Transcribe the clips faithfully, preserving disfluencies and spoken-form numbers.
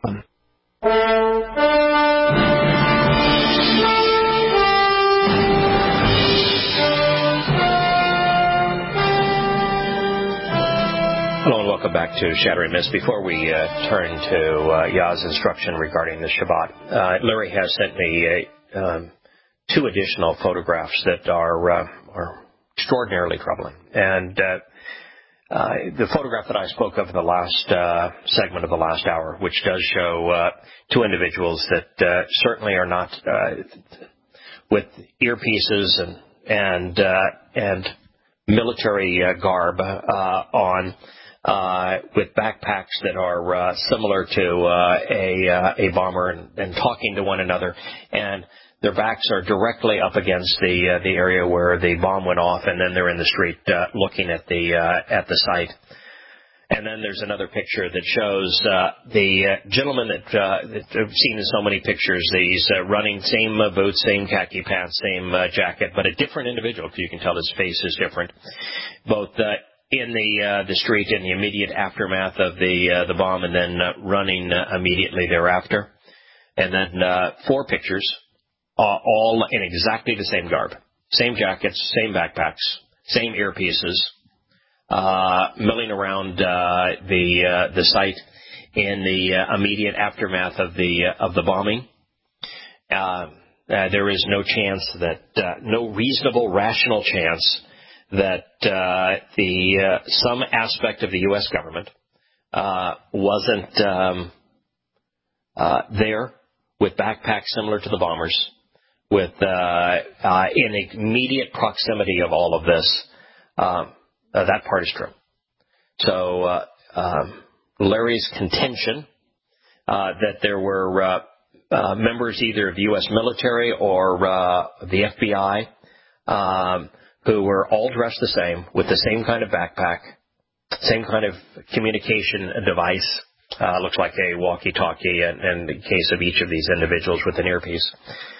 Hello and welcome back to Shattering Myths. Before we uh, turn to uh, Yah's instruction regarding the Shabbat, uh, Larry has sent me uh, um, two additional photographs that are, uh, are extraordinarily troubling. And uh, uh, the photograph that I spoke of in the last uh, segment of the last hour, which does show uh, two individuals that uh, certainly are not uh, with earpieces and and uh, and military uh, garb uh, on. Uh, with backpacks that are uh, similar to uh, a uh, a bomber and, and talking to one another, and their backs are directly up against the uh, the area where the bomb went off, and then they're in the street uh, looking at the uh, at the site. And then there's another picture that shows uh, the uh, gentleman that, uh, that I've seen in so many pictures. He's uh, running, same uh, boots, same khaki pants, same uh, jacket, but a different individual. You can tell his face is different. Both uh, in the uh, the street in the immediate aftermath of the uh, the bomb, and then uh, running uh, immediately thereafter. And then uh, four pictures, uh, all in exactly the same garb, same jackets, same backpacks, same earpieces, uh, milling around uh, the uh, the site in the uh, immediate aftermath of the uh, of the bombing. Uh, uh, there is no chance that uh, no reasonable, rational chance that uh, the uh, some aspect of the U S government uh, wasn't um, uh, there with backpacks similar to the bombers, with uh, uh, in immediate proximity of all of this. Um, uh, that part is true. So uh, um, Larry's contention uh, that there were uh, uh, members either of the U S military or uh, the F B I um, who were all dressed the same, with the same kind of backpack, same kind of communication device, uh, looks like a walkie-talkie, and in the case of each of these individuals with an earpiece,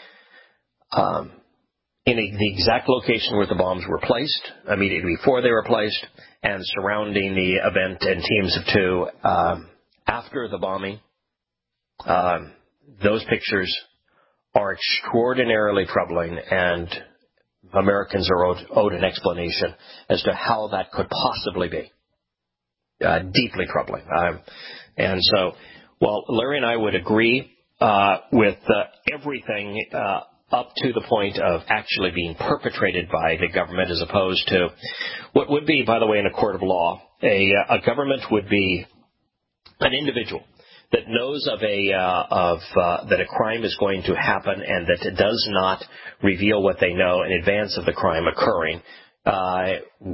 um, in a, the exact location where the bombs were placed, immediately before they were placed, and surrounding the event in teams of two um, after the bombing. Um, those pictures are extraordinarily troubling, and Americans are owed, owed an explanation as to how that could possibly be. Uh, deeply troubling. Um, and so, while Larry and I would agree uh, with uh, everything uh, up to the point of actually being perpetrated by the government, as opposed to what would be, by the way, in a court of law, a, a government would be an individual that knows of a uh, of uh, that a crime is going to happen, and that it does not reveal what they know in advance of the crime occurring, uh,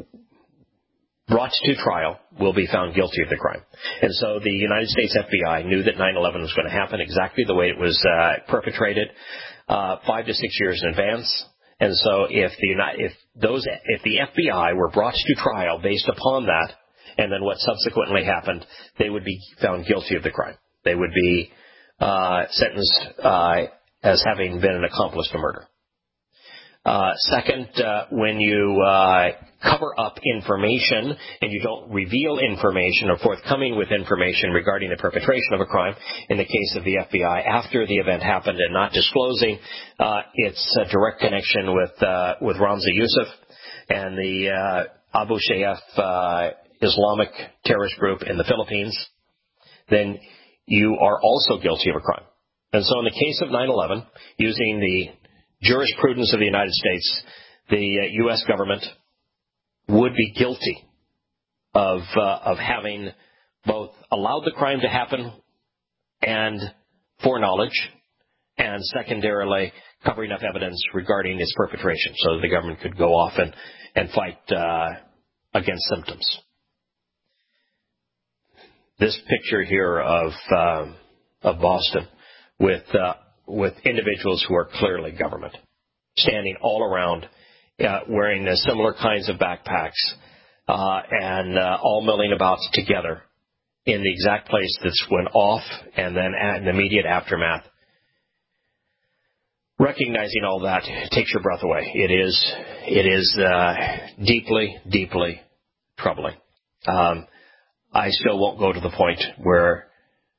brought to trial, will be found guilty of the crime. And so the United States F B I knew that nine eleven was going to happen exactly the way it was uh, perpetrated, uh, five to six years in advance. And so if the if those if the F B I were brought to trial based upon that, and then what subsequently happened, they would be found guilty of the crime. They would be uh, sentenced uh, as having been an accomplice to murder. Uh, second, uh, when you uh, cover up information and you don't reveal information or forthcoming with information regarding the perpetration of a crime, in the case of the F B I, after the event happened and not disclosing uh, its uh, direct connection with uh, with Ramzi Youssef and the uh, Abu Sayyaf uh, Islamic terrorist group in the Philippines, then you are also guilty of a crime. And so in the case of nine eleven, using the jurisprudence of the United States, the uh, U S government would be guilty of uh, of having both allowed the crime to happen and foreknowledge, and secondarily covering up evidence regarding its perpetration so that the government could go off and, and fight uh, against symptoms. This picture here of um, of Boston with uh, with individuals who are clearly government, standing all around, uh, wearing uh, similar kinds of backpacks, uh, and uh, all milling about together in the exact place that's went off, and then in the immediate aftermath. Recognizing all that takes your breath away. It is it is uh, deeply, deeply troubling. Um, I still won't go to the point where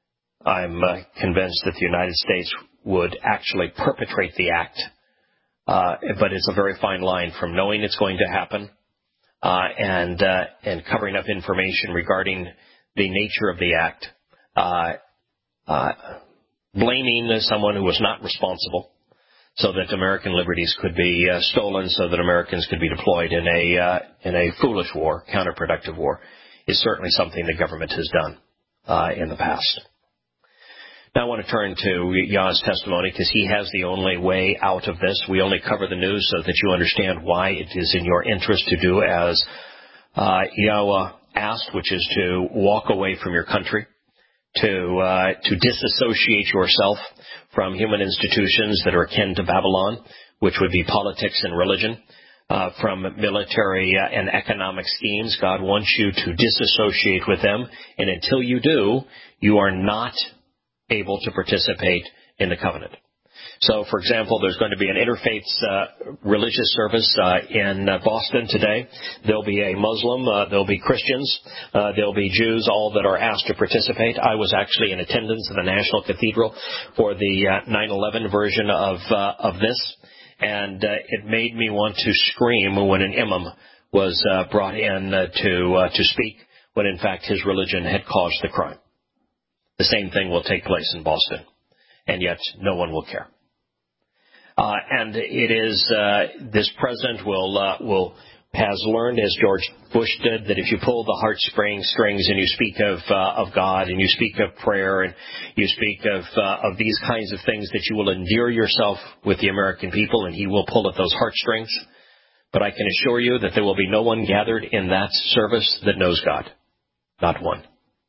I'm uh, convinced that the United States would actually perpetrate the act. Uh, but it's a very fine line from knowing it's going to happen uh, and uh, and covering up information regarding the nature of the act, uh, uh, blaming someone who was not responsible, so that American liberties could be uh, stolen, so that Americans could be deployed in a uh, in a foolish war, counterproductive war, is certainly something the government has done uh, in the past. Now I want to turn to Yah's testimony because he has the only way out of this. We only cover the news so that you understand why it is in your interest to do as uh, Yahweh asked, which is to walk away from your country, to uh, to disassociate yourself from human institutions that are akin to Babylon, which would be politics and religion, uh, from military uh, and economic schemes. God wants you to disassociate with them, and until you do, you are not able to participate in the covenant. So, for example, there's going to be an interfaith uh, religious service uh, in uh, Boston today. There'll be a Muslim, uh, there'll be Christians, uh, there'll be Jews, all that are asked to participate. I was actually in attendance at the National Cathedral for the uh, nine eleven version of uh, of this, and uh, it made me want to scream when an imam was uh, brought in uh, to uh, to speak, when in fact his religion had caused the crime. The same thing will take place in Boston, and yet no one will care. Uh, and it is uh, this president will uh, will has learned, as George Bush did, that if you pull the heartstring strings and you speak of uh, of God and you speak of prayer and you speak of uh, of these kinds of things, that you will endear yourself with the American people, and He will pull at those heartstrings. But I can assure you that there will be no one gathered in that service that knows God, not one.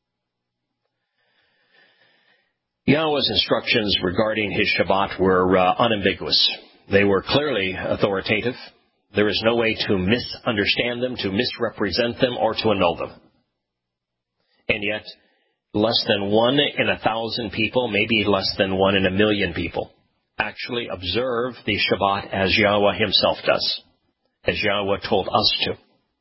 Yahweh's instructions regarding his Shabbat were uh, unambiguous. They were clearly authoritative. There is no way to misunderstand them, to misrepresent them, or to annul them. And yet, less than one in a thousand people, maybe less than one in a million people, actually observe the Shabbat as Yahweh himself does, as Yahweh told us to.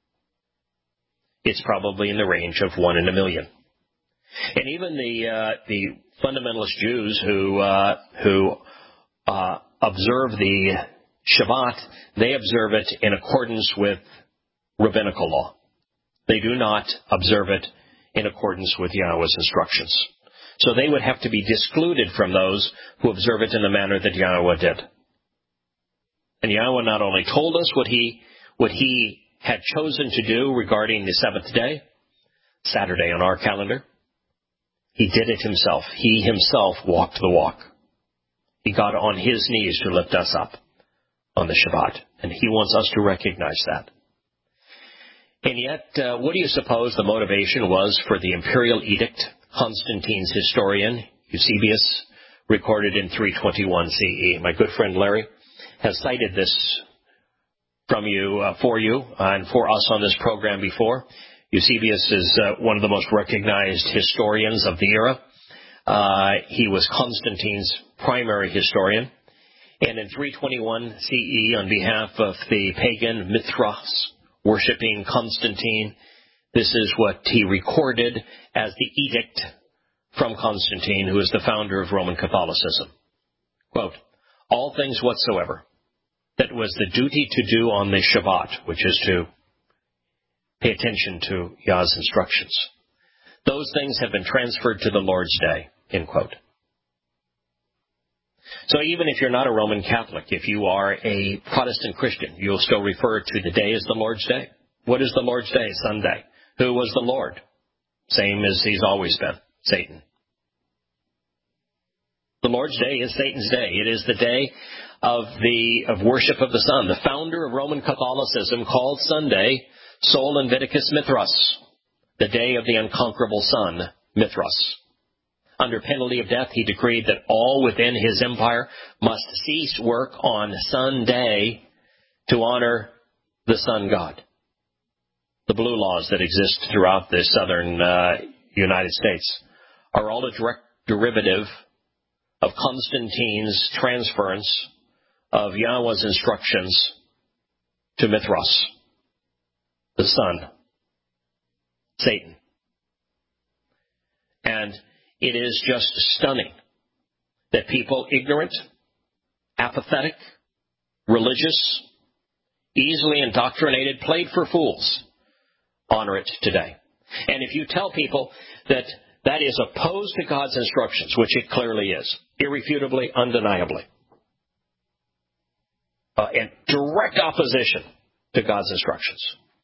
It's probably in the range of one in a million. And even the uh, the fundamentalist Jews who uh, who uh, observe the Shabbat, they observe it in accordance with rabbinical law. They do not observe it in accordance with Yahweh's instructions. So they would have to be discluded from those who observe it in the manner that Yahweh did. And Yahweh not only told us what he what he had chosen to do regarding the seventh day, Saturday on our calendar, he did it himself. He himself walked the walk. He got on his knees to lift us up on the Shabbat, and he wants us to recognize that. And yet, uh, what do you suppose the motivation was for the imperial edict? Constantine's historian, Eusebius, recorded in three twenty-one C E. My good friend Larry has cited this from you, uh, for you, uh, and for us on this program before. Eusebius is uh, one of the most recognized historians of the era. Uh, he was Constantine's primary historian. And in three twenty-one C E, on behalf of the pagan Mithras, worshiping Constantine, this is what he recorded as the edict from Constantine, who is the founder of Roman Catholicism. Quote, all things whatsoever that was the duty to do on the Shabbat, which is to pay attention to Yah's instructions, those things have been transferred to the Lord's day, end quote. So even if you're not a Roman Catholic, if you are a Protestant Christian, you'll still refer to the day as the Lord's day. What is the Lord's day? Sunday. Who was the Lord? Same as he's always been, Satan. The Lord's day is Satan's day. It is the day of the of worship of the sun. The founder of Roman Catholicism called Sunday Sol Invictus Mithras, the day of the unconquerable sun, Mithras. Under penalty of death, he decreed that all within his empire must cease work on Sunday to honor the sun god. The blue laws that exist throughout the southern uh, United States are all a direct derivative of Constantine's transference of Yahweh's instructions to Mithras, the sun, Satan. And It is just stunning that people ignorant, apathetic, religious, easily indoctrinated, played for fools, honor it today. And if you tell people that that is opposed to God's instructions, which it clearly is, irrefutably, undeniably, uh, in direct opposition to God's instructions,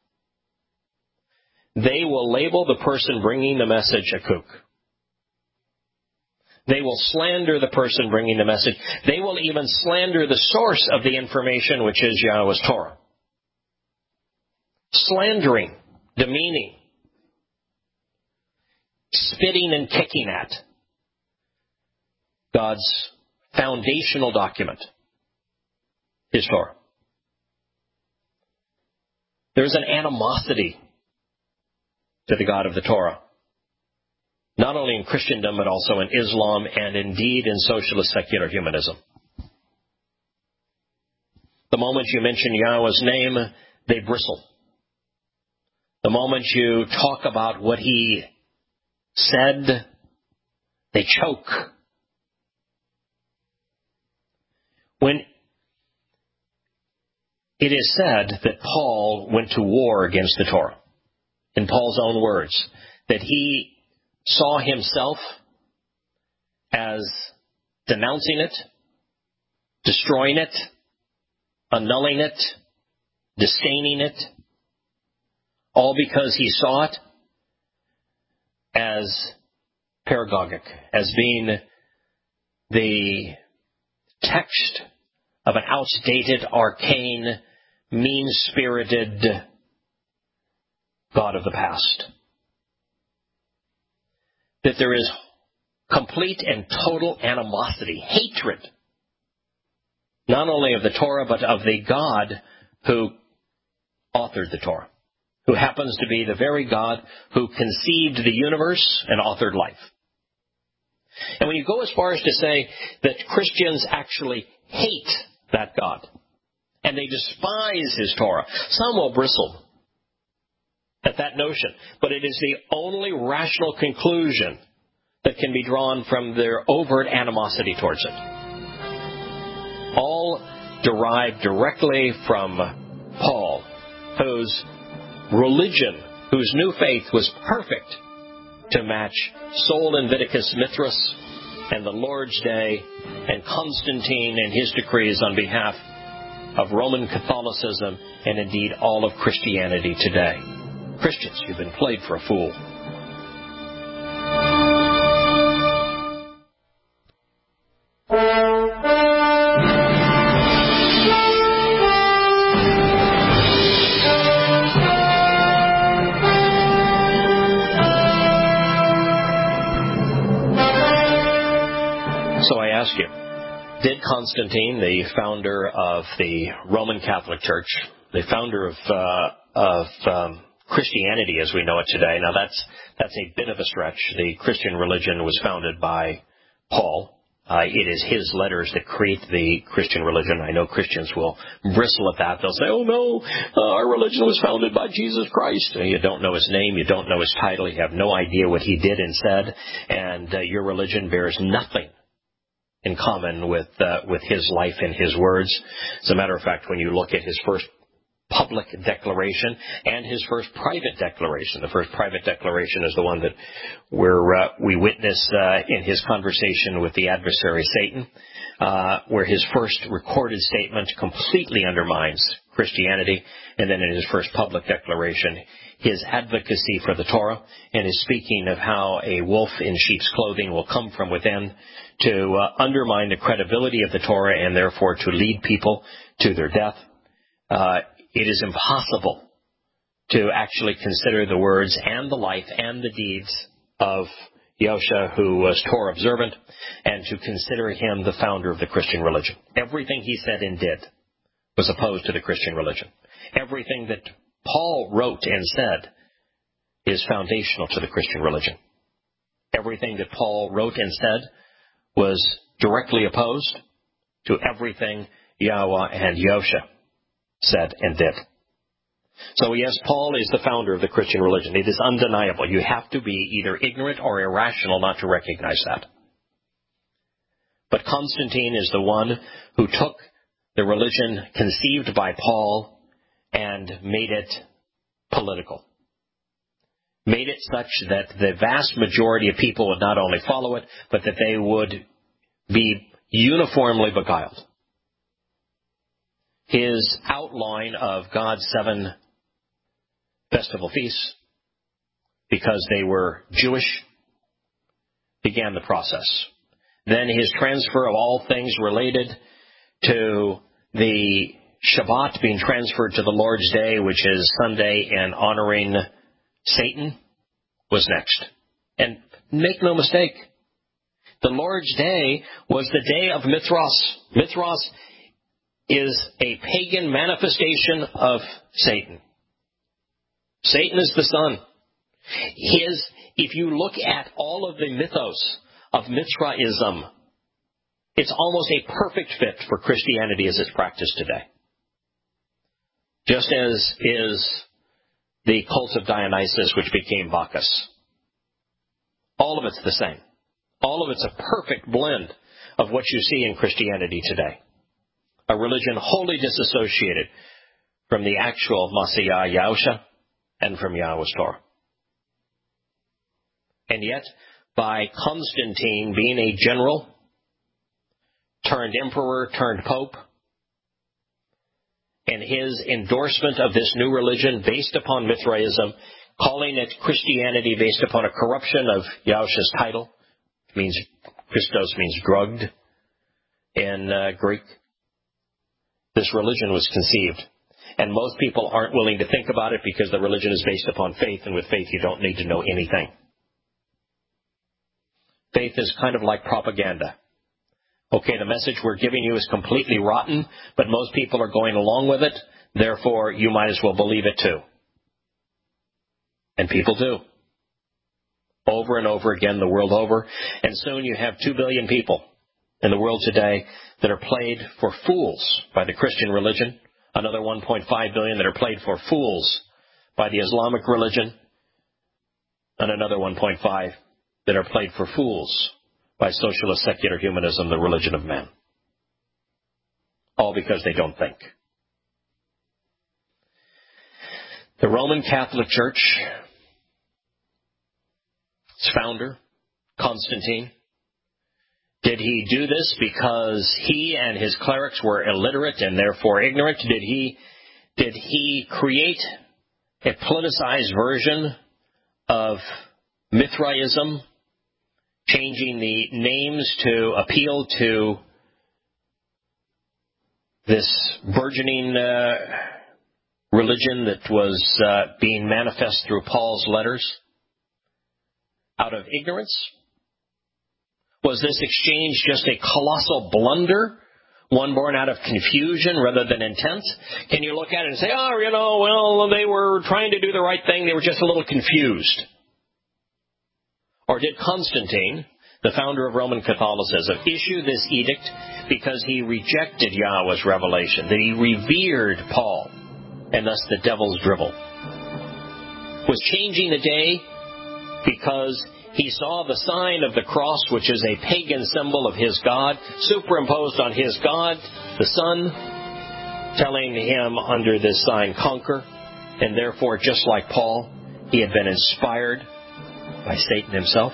they will label the person bringing the message a kook. They will slander the person bringing the message. They will even slander the source of the information, which is Yahweh's Torah. Slandering, demeaning, spitting and kicking at God's foundational document, His Torah. There's an animosity to the God of the Torah, not only in Christendom, but also in Islam and indeed in socialist secular humanism. The moment you mention Yahweh's name, they bristle. The moment you talk about what He said, they choke. When it is said that Paul went to war against the Torah, in Paul's own words, that he saw himself as denouncing it, destroying it, annulling it, disdaining it, all because he saw it as paragogic, as being the text of an outdated, arcane, mean-spirited God of the past. That there is complete and total animosity, hatred, not only of the Torah, but of the God who authored the Torah, who happens to be the very God who conceived the universe and authored life. And when you go as far as to say that Christians actually hate that God, and they despise His Torah, some will bristle at that notion, but it is the only rational conclusion that can be drawn from their overt animosity towards it. All derived directly from Paul, whose religion, whose new faith was perfect to match Sol Invictus Mithras and the Lord's Day and Constantine and his decrees on behalf of Roman Catholicism and indeed all of Christianity today. Christians, you've been played for a fool. So I ask you, did Constantine, the founder of the Roman Catholic Church, the founder of uh, of um, Christianity as we know it today. Now that's that's a bit of a stretch. The Christian religion was founded by Paul. Uh, it is his letters that create the Christian religion. I know Christians will bristle at that. They'll say, oh no, uh, our religion was founded by Jesus Christ. You don't know His name. You don't know His title. You have no idea what He did and said. And uh, your religion bears nothing in common with uh, with His life and His words. As a matter of fact, when you look at His first public declaration and His first private declaration. The first private declaration is the one that we're, uh, we witness uh, in His conversation with the adversary Satan, uh, where His first recorded statement completely undermines Christianity, and then in His first public declaration, His advocacy for the Torah, and His speaking of how a wolf in sheep's clothing will come from within to uh, undermine the credibility of the Torah and therefore to lead people to their death. Uh, It is impossible to actually consider the words and the life and the deeds of Yosha, who was Torah observant, and to consider him the founder of the Christian religion. Everything he said and did was opposed to the Christian religion. Everything that Paul wrote and said is foundational to the Christian religion. Everything that Paul wrote and said was directly opposed to everything Yahweh and Yosha said and did. So yes, Paul is the founder of the Christian religion. It is undeniable. You have to be either ignorant or irrational not to recognize that. But Constantine is the one who took the religion conceived by Paul and made it political. Made it such that the vast majority of people would not only follow it, but that they would be uniformly beguiled. His outline of God's seven festival feasts, because they were Jewish, began the process. Then his transfer of all things related to the Shabbat being transferred to the Lord's Day, which is Sunday, and honoring Satan, was next. And make no mistake, the Lord's Day was the day of Mithras. Mithras is a pagan manifestation of Satan. Satan is the sun. His, if you look at all of the mythos of Mithraism, it's almost a perfect fit for Christianity as it's practiced today. Just as is the cult of Dionysus, which became Bacchus. All of it's the same. All of it's a perfect blend of what you see in Christianity today. A religion wholly disassociated from the actual Messiah Yahusha and from Yahweh's Torah. And yet, by Constantine being a general, turned emperor, turned pope, and his endorsement of this new religion based upon Mithraism, calling it Christianity based upon a corruption of Yahusha's title, means Christos means drugged in uh, Greek. This religion was conceived. And most people aren't willing to think about it because the religion is based upon faith, and with faith you don't need to know anything. Faith is kind of like propaganda. Okay, the message we're giving you is completely rotten, but most people are going along with it, therefore you might as well believe it too. And people do. Over and over again, the world over. And soon you have two billion people in the world today that are played for fools by the Christian religion. Another one point five billion that are played for fools by the Islamic religion. And another one point five that are played for fools by socialist secular humanism, the religion of man. All because they don't think. The Roman Catholic Church, its founder, Constantine, did he do this because he and his clerics were illiterate and therefore ignorant? Did he, did he create a politicized version of Mithraism, changing the names to appeal to this burgeoning uh, religion that was uh, being manifest through Paul's letters out of ignorance? Was this exchange just a colossal blunder, one born out of confusion rather than intent? Can you look at it and say, oh, you know, well, they were trying to do the right thing, they were just a little confused? Or did Constantine, the founder of Roman Catholicism, issue this edict because he rejected Yahweh's revelation, that he revered Paul, and thus the devil's dribble? Was changing the day because he saw the sign of the cross, which is a pagan symbol of his God, superimposed on his God, the sun, telling him under this sign, conquer, and therefore, just like Paul, he had been inspired by Satan himself?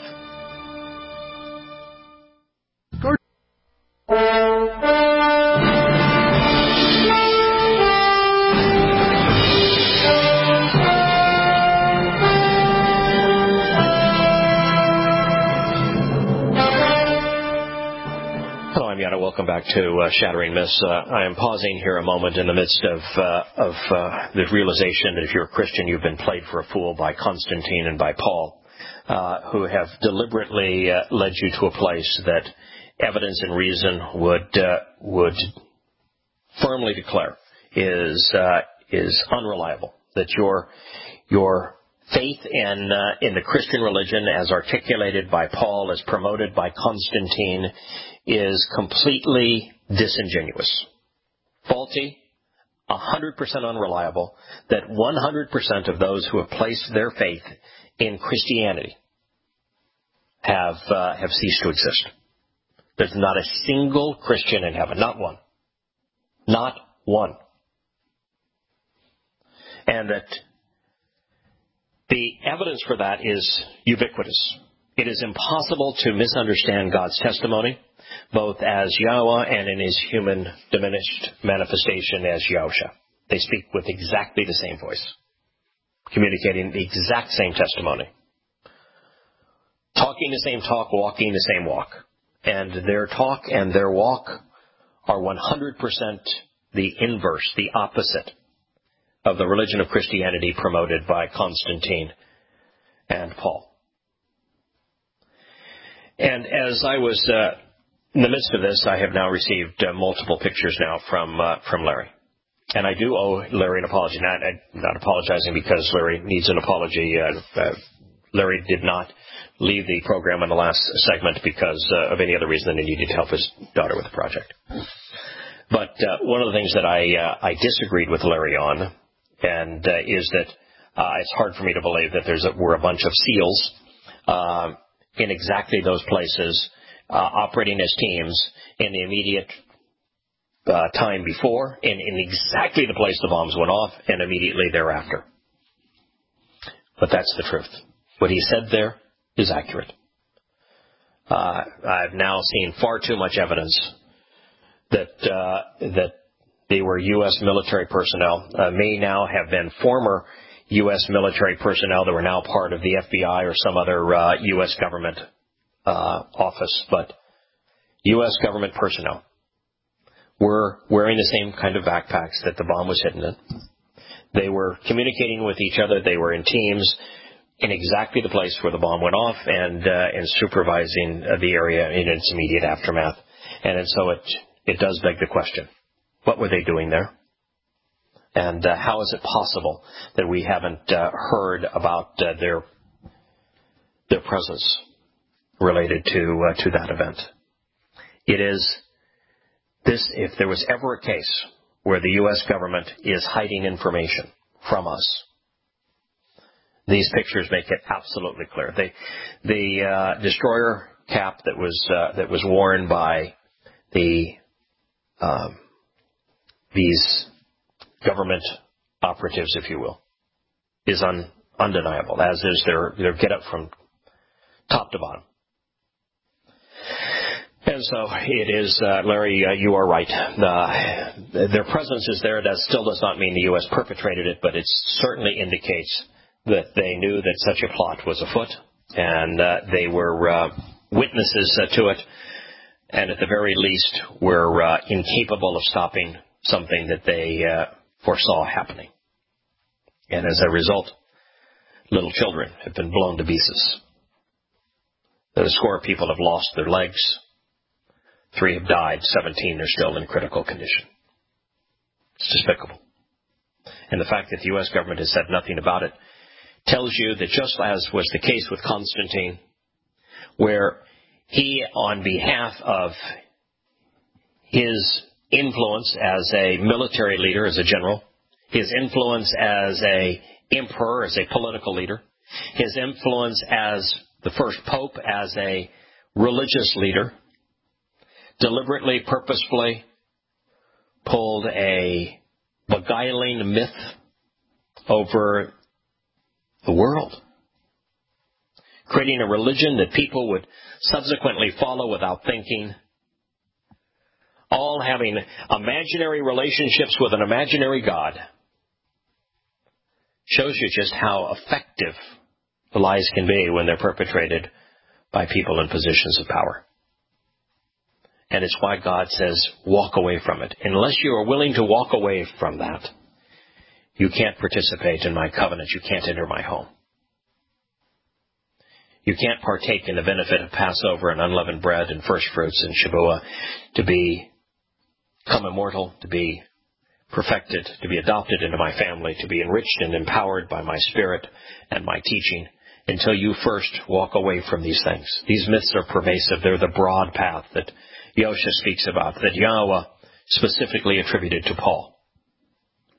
Welcome back to uh, Shattering Myths. Uh, I am pausing here a moment in the midst of uh, of uh, the realization that if you're a Christian, you've been played for a fool by Constantine and by Paul, uh, who have deliberately uh, led you to a place that evidence and reason would uh, would firmly declare is uh, is unreliable. That your your faith in uh, in the Christian religion, as articulated by Paul, as promoted by Constantine, is completely disingenuous, faulty, one hundred percent unreliable, that one hundred percent of those who have placed their faith in Christianity have uh, have ceased to exist. There's not a single Christian in heaven, not one. Not one. And that the evidence for that is ubiquitous. It is impossible to misunderstand God's testimony, both as Yahweh and in his human diminished manifestation as Yahusha. They speak with exactly the same voice, communicating the exact same testimony, talking the same talk, walking the same walk. And their talk and their walk are one hundred percent the inverse, the opposite of the religion of Christianity promoted by Constantine and Paul. And as I was uh, in the midst of this, I have now received uh, multiple pictures now from uh, from Larry. And I do owe Larry an apology. Not, I'm not apologizing because Larry needs an apology. Uh, uh, Larry did not leave the program in the last segment because uh, of any other reason than he needed to help his daughter with the project. But uh, one of the things that I uh, I disagreed with Larry on, and uh, is that uh, it's hard for me to believe that there's a, we're a bunch of SEALs uh, in exactly those places, uh, operating as teams in the immediate uh, time before, and in exactly the place the bombs went off, and immediately thereafter. But that's the truth. What he said there is accurate. Uh, I've now seen far too much evidence that uh, that they were U S military personnel, uh, may now have been former U S military personnel that were now part of the F B I or some other uh, U S government uh, office, but U S government personnel were wearing the same kind of backpacks that the bomb was hidden in. They were communicating with each other. They were in teams in exactly the place where the bomb went off, and uh, and supervising uh, the area in its immediate aftermath. And, and so it it does beg the question, what were they doing there? And uh, how is it possible that we haven't uh, heard about uh, their their presence related to uh, to that event? It is this. If there was ever a case where the U S government is hiding information from us, these pictures make it absolutely clear. They, the uh, destroyer cap that was uh, that was worn by the um, these government operatives, if you will, is un, undeniable, as is their their get up from top to bottom. And so it is, uh, Larry, uh, you are right. Uh, their presence is there. That still does not mean the U S perpetrated it, but it certainly indicates that they knew that such a plot was afoot, and uh, they were uh, witnesses uh, to it, and at the very least were uh, incapable of stopping something that they uh, foresaw happening. And as a result, little children have been blown to pieces. A score of people have lost their legs. Three have died. Seventeen are still in critical condition. It's despicable. And the fact that the U S government has said nothing about it tells you that, just as was the case with Constantine, where he, on behalf of his influence as a military leader, as a general, his influence as a emperor, as a political leader, his influence as the first pope, as a religious leader, deliberately, purposefully pulled a beguiling myth over the world, creating a religion that people would subsequently follow without thinking, all having imaginary relationships with an imaginary God, shows you just how effective the lies can be when they're perpetrated by people in positions of power. And it's why God says, walk away from it. Unless you are willing to walk away from that, you can't participate in my covenant. You can't enter my home. You can't partake in the benefit of Passover and unleavened bread and first fruits and Shavuot, to be, become immortal, to be perfected, to be adopted into my family, to be enriched and empowered by my spirit and my teaching, until you first walk away from these things. These myths are pervasive. They're the broad path that Yahusha speaks about, that Yahweh specifically attributed to Paul.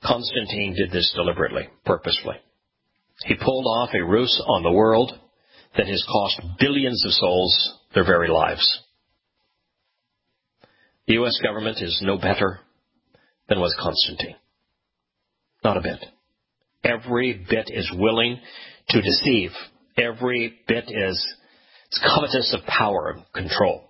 Constantine did this deliberately, purposefully. He pulled off a ruse on the world that has cost billions of souls their very lives. The U S government is no better than was Constantine. Not a bit. Every bit is willing to deceive. Every bit is covetous of power and control.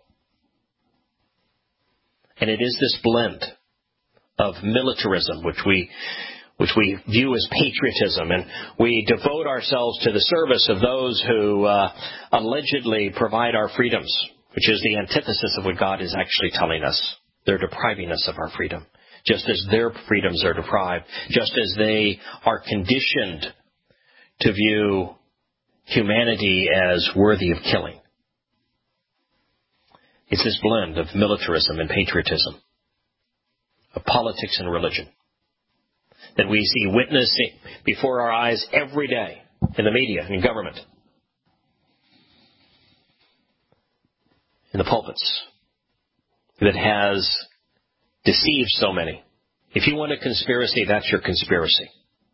And it is this blend of militarism, which we which we view as patriotism, and we devote ourselves to the service of those who uh, allegedly provide our freedoms, which is the antithesis of what God is actually telling us. They're depriving us of our freedom, just as their freedoms are deprived, just as they are conditioned to view humanity as worthy of killing. It's this blend of militarism and patriotism, of politics and religion, that we see witnessed before our eyes every day in the media and in government, in the pulpits, that has deceived so many. If you want a conspiracy, that's your conspiracy.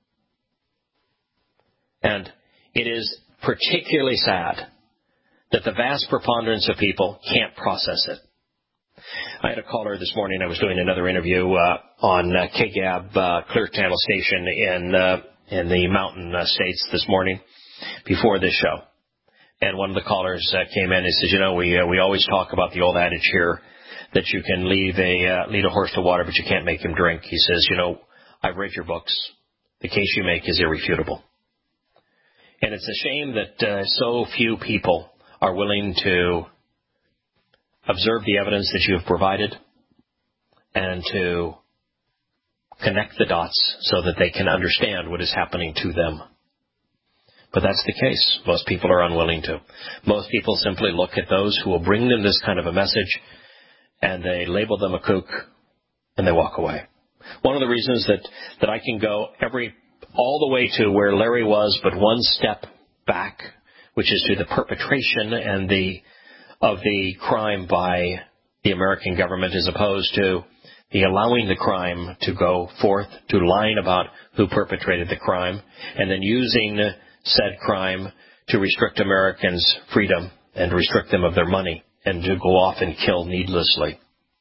And it is particularly sad that the vast preponderance of people can't process it. I had a caller this morning. I was doing another interview uh, on uh, K G A B, uh, Clear Channel Station in uh, in the mountain uh, states this morning before this show. And one of the callers uh, came in and says, you know, we uh, we always talk about the old adage here that you can leave a uh, lead a horse to water, but you can't make him drink. He says, you know, I've read your books. The case you make is irrefutable. And it's a shame that uh, so few people are willing to observe the evidence that you have provided and to connect the dots so that they can understand what is happening to them. But that's the case. Most people are unwilling to. Most people simply look at those who will bring them this kind of a message and they label them a kook and they walk away. One of the reasons that, that I can go every all the way to where Larry was, but one step back, which is to the perpetration and the of the crime by the American government, as opposed to the allowing the crime to go forth, to lying about who perpetrated the crime, and then using said crime to restrict Americans' freedom and restrict them of their money and to go off and kill needlessly,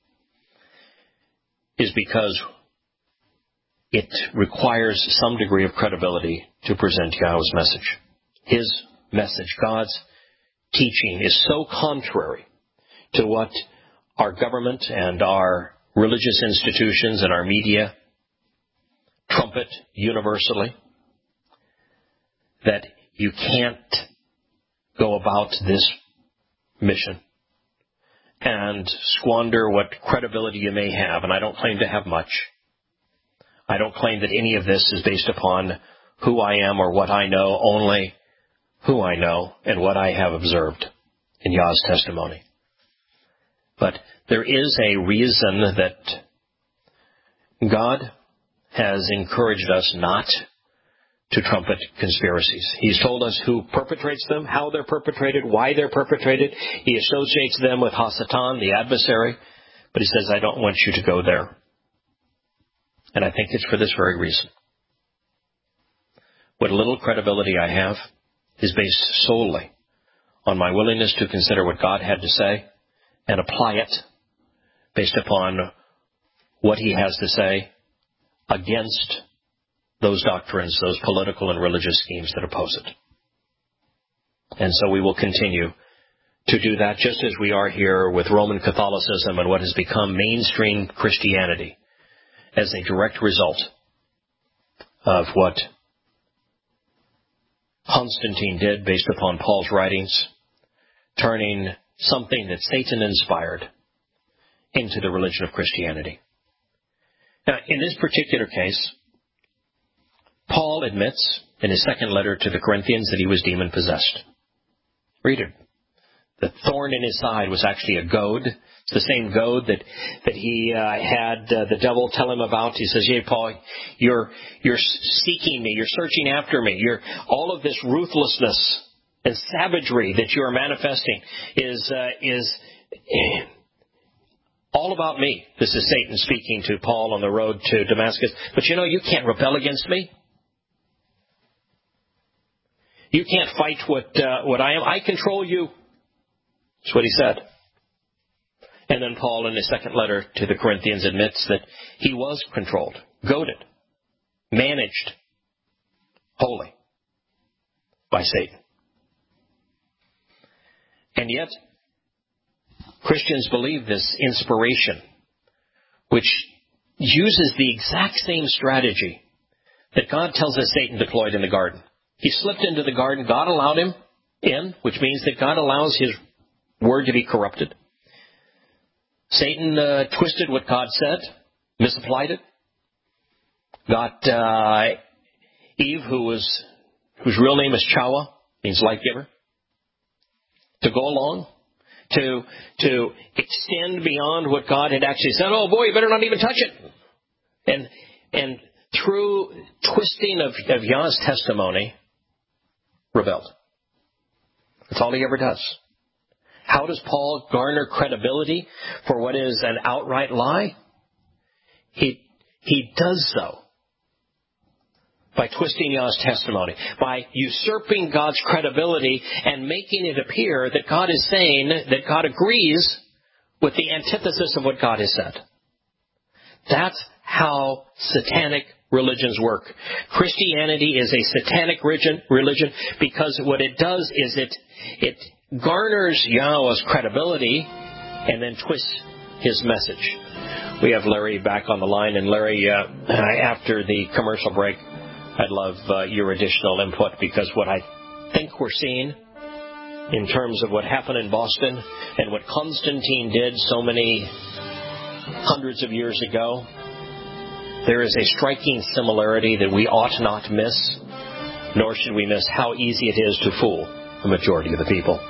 is because it requires some degree of credibility to present Yahweh's message. His message, God's teaching, is so contrary to what our government and our religious institutions and our media trumpet universally, that you can't go about this mission and squander what credibility you may have. And I don't claim to have much. I don't claim that any of this is based upon who I am or what I know, only who I know and what I have observed in Yah's testimony. But there is a reason that God has encouraged us not to trumpet conspiracies. He's told us who perpetrates them, how they're perpetrated, why they're perpetrated. He associates them with Hasatan, the adversary. But he says, I don't want you to go there. And I think it's for this very reason. What little credibility I have is based solely on my willingness to consider what God had to say and apply it based upon what he has to say against those doctrines, those political and religious schemes that oppose it. And so we will continue to do that, just as we are here with Roman Catholicism and what has become mainstream Christianity as a direct result of what Constantine did based upon Paul's writings, turning something that Satan inspired into the religion of Christianity. Now, in this particular case, Paul admits in his second letter to the Corinthians that he was demon-possessed. Read it. The thorn in his side was actually a goad. It's the same goad that that he uh, had uh, the devil tell him about. He says, "Hey, Paul, you're you're seeking me. You're searching after me. You're all of this ruthlessness and savagery that you are manifesting is uh, is All about me. This is Satan speaking to Paul on the road to Damascus. But you know, you can't rebel against me. You can't fight what uh, what I am. I control you. That's what he said. And then Paul, in his second letter to the Corinthians, admits that he was controlled, goaded, managed, wholly by Satan. And yet, Christians believe this inspiration, which uses the exact same strategy that God tells us Satan deployed in the garden. He slipped into the garden. God allowed him in, which means that God allows his word to be corrupted. Satan uh, twisted what God said, misapplied it, got uh, Eve, who was whose real name is Chawa, means life giver, to go along, to to extend beyond what God had actually said. Oh boy, you better not even touch it. And and through twisting of, of Yah's testimony, rebelled. That's all he ever does. How does Paul garner credibility for what is an outright lie? He he does so by twisting Yah's testimony, by usurping God's credibility and making it appear that God is saying that God agrees with the antithesis of what God has said. That's how satanic religions work. Christianity is a satanic religion because what it does is it it garners Yahweh's credibility and then twists his message. We have Larry back on the line, and Larry, uh, after the commercial break, I'd love uh, your additional input, because what I think we're seeing in terms of what happened in Boston and what Constantine did so many hundreds of years ago, there is a striking similarity that we ought not miss, nor should we miss how easy it is to fool the majority of the people.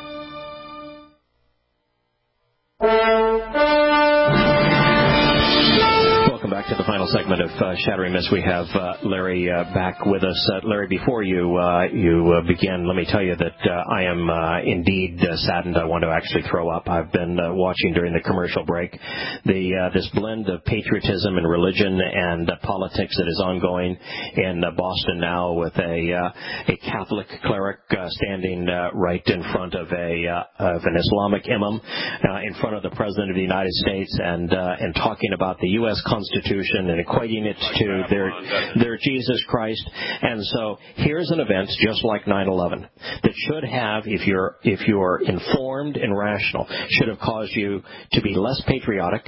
To the final segment of uh, Shattering Myths, we have uh, Larry uh, back with us. Uh, Larry, before you uh, you uh, begin, let me tell you that uh, I am uh, indeed uh, saddened. I want to actually throw up. I've been uh, watching during the commercial break the uh, this blend of patriotism and religion and uh, politics that is ongoing in uh, Boston now, with a uh, a Catholic cleric uh, standing uh, right in front of a uh, of an Islamic imam uh, in front of the President of the United States, and uh, and talking about the U S Constitution and equating it to their their Jesus Christ. And so here's an event just like nine eleven that should have, if you're if you're informed and rational, should have caused you to be less patriotic,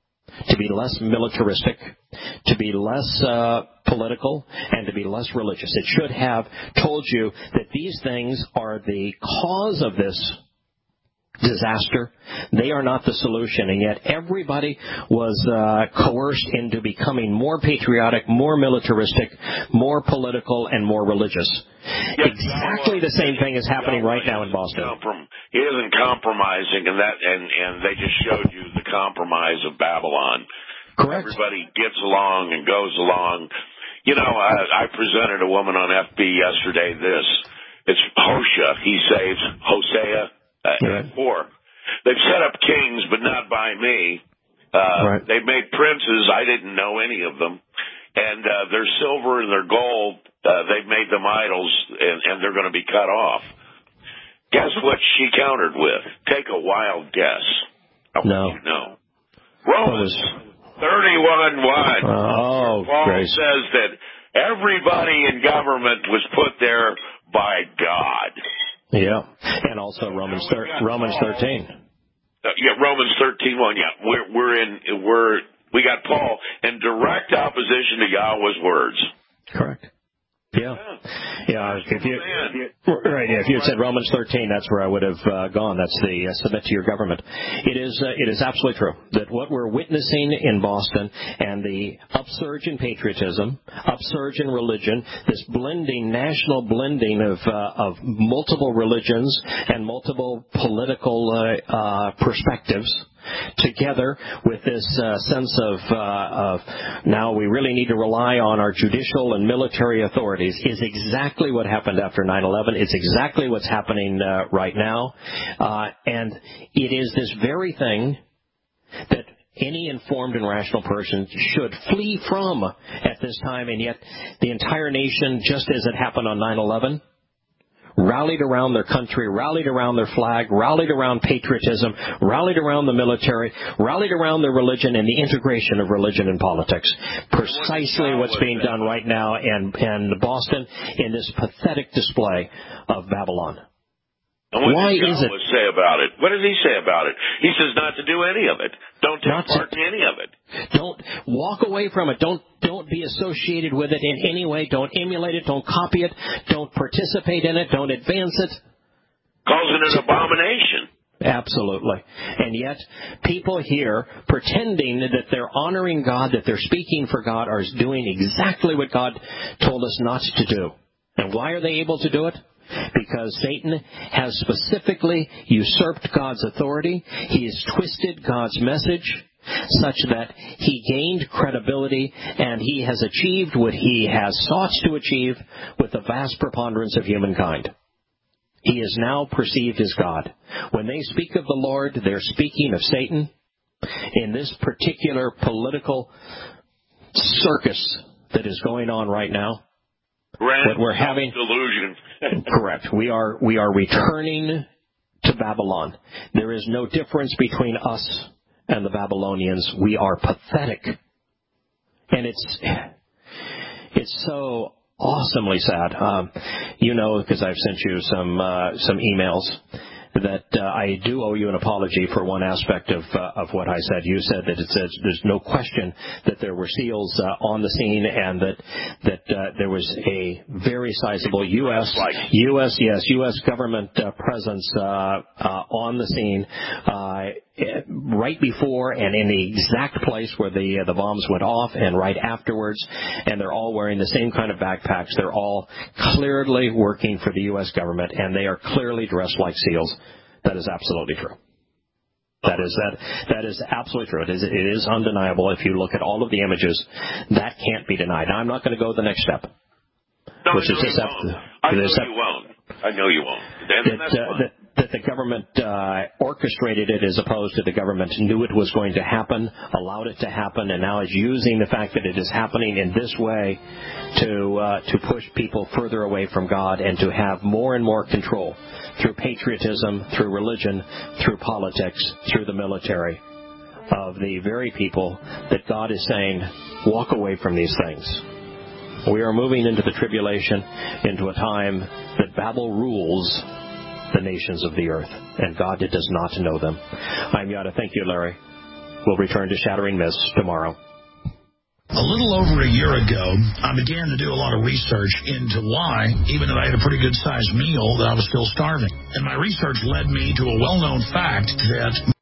to be less militaristic, to be less uh, political, and to be less religious. It should have told you that these things are the cause of this disaster. They are not the solution, and yet everybody was uh, coerced into becoming more patriotic, more militaristic, more political, and more religious. Yes, exactly the same thing is happening right now in Boston. Comprom- he isn't compromising, and that, and, and they just showed you the compromise of Babylon. Correct. Everybody gets along and goes along. You know, I, I presented a woman on F B yesterday this. It's Hosea. He saves Hosea. Uh, right. Four. They've set up kings, but not by me. Uh, right. They've made princes. I didn't know any of them. And uh, their silver and their gold, uh, they've made them idols, and, and they're going to be cut off. Guess what she countered with? Take a wild guess. I no. want you to know. Romans thirty-one one. Oh, Paul grace. says that everybody in government was put there by God. Yeah, and also Romans thir- Romans thirteen. Uh, yeah, Romans thirteen one. Yeah, we're we're in we're we got Paul in direct opposition to Yahweh's words. Correct. Yeah, yeah. If you, if you right, yeah, if you had said Romans thirteen, that's where I would have uh, gone. That's the uh, submit to your government. It is uh, it is absolutely true that what we're witnessing in Boston and the upsurge in patriotism, upsurge in religion, this blending, national blending of uh, of multiple religions and multiple political uh, uh, perspectives, together with this uh, sense of, uh, of now we really need to rely on our judicial and military authorities, is exactly what happened after nine eleven. It's exactly what's happening uh, right now. Uh, and it is this very thing that any informed and rational person should flee from at this time, and yet the entire nation, just as it happened on nine eleven, rallied around their country, rallied around their flag, rallied around patriotism, rallied around the military, rallied around their religion and the integration of religion and politics. Precisely what's being done right now in, in Boston in this pathetic display of Babylon. And what Why does is it? say about it? What does he say about it? He says not to do any of it. Don't take Not part to, in any of it. Don't walk away from it. Don't don't be associated with it in any way. Don't emulate it. Don't copy it. Don't participate in it. Don't advance it. Calls it an abomination. Absolutely. And yet, people here pretending that they're honoring God, that they're speaking for God, are doing exactly what God told us not to do. And why are they able to do it? Because Satan has specifically usurped God's authority. He has twisted God's message such that he gained credibility, and he has achieved what he has sought to achieve with the vast preponderance of humankind. He is now perceived as God. When they speak of the Lord, they're speaking of Satan. In this particular political circus that is going on right now, Grand what we're having delusion. Correct. We are we are returning to Babylon. There is no difference between us and the Babylonians. We are pathetic. And it's it's so awesomely sad. Um, you know, because I've sent you some uh, some emails, that uh, I do owe you an apology for one aspect of uh, of what I said. You said that it says there's no question that there were SEALs uh, on the scene, and that that uh, there was a very sizable U S U S yes U S government uh, presence uh, uh, on the scene uh, right before and in the exact place where the uh, the bombs went off, and right afterwards. And they're all wearing the same kind of backpacks. They're all clearly working for the U S government, and they are clearly dressed like SEALs. That is absolutely true. That is that that is absolutely true. It is it is undeniable. If you look at all of the images, that can't be denied. Now, I'm not going to go the next step, no, which I is just you won't. I know you won't. I know you won't. And that, uh, that, that the government uh, orchestrated it, as opposed to the government knew it was going to happen, allowed it to happen, and now is using the fact that it is happening in this way to uh, to push people further away from God and to have more and more control through patriotism, through religion, through politics, through the military, of the very people that God is saying, walk away from these things. We are moving into the tribulation, into a time that Babel rules the nations of the earth, and God does not know them. I'm Yada. Thank you, Larry. We'll return to Shattering Myths tomorrow. A little over a year ago, I began to do a lot of research into why, even though I had a pretty good-sized meal, that I was still starving. And my research led me to a well-known fact that